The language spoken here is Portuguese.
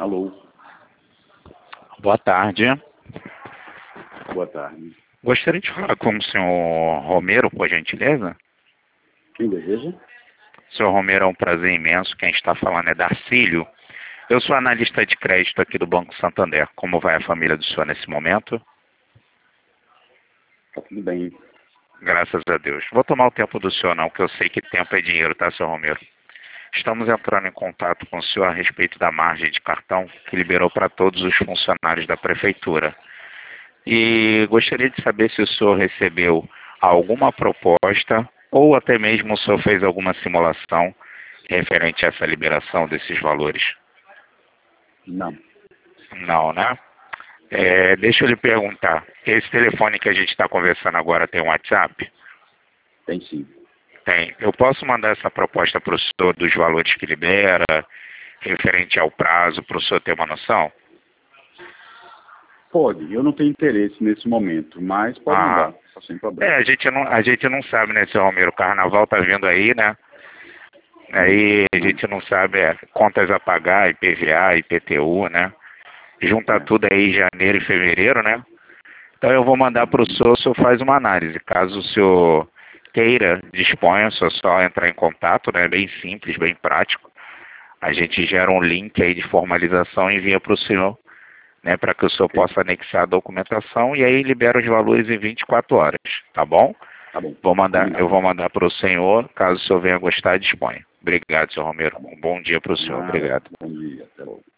Alô, Boa tarde. boa tarde. Gostaria de falar com o senhor Romero, por gentileza. Quem deseja? Senhor Romero, é um prazer imenso. Quem está falando é Darcílio. Eu sou analista de crédito aqui do Banco Santander. Como vai a família do senhor nesse momento? Tá tudo bem. Graças a Deus. Vou tomar o tempo do senhor não, que eu sei que tempo é dinheiro, tá, senhor Romero? Estamos entrando em contato com o senhor a respeito da margem de cartão que liberou para todos os funcionários da prefeitura. E gostaria de saber se o senhor recebeu alguma proposta ou até mesmo o senhor fez alguma simulação referente a essa liberação desses valores. Não, Não, né? Deixa eu lhe perguntar, esse telefone que a gente está conversando agora tem um WhatsApp? tem sim. Tem. Eu posso mandar essa proposta para o senhor dos valores que libera, referente ao prazo, para o senhor ter uma noção? Pode, eu não tenho interesse nesse momento, mas pode mandar, tá sem problema. A gente não sabe, né, seu Romero? O carnaval tá vindo aí, né? Aí a gente não sabe contas a pagar, IPVA, IPTU, né? Junta tudo aí em janeiro e fevereiro, né? Então eu vou mandar para o senhor faz uma análise. Caso o senhor queira, disponha, só entrar em contato, né? Bem simples, bem prático. A gente gera um link aí de formalização e envia para o senhor, né? Para que o senhor possa anexar a documentação e aí libera os valores em 24 horas, tá bom? Tá bom. Eu vou mandar para o senhor, caso o senhor venha gostar, disponha. Obrigado, senhor Romero. Um bom dia para o senhor. Obrigado. Bom dia, até logo.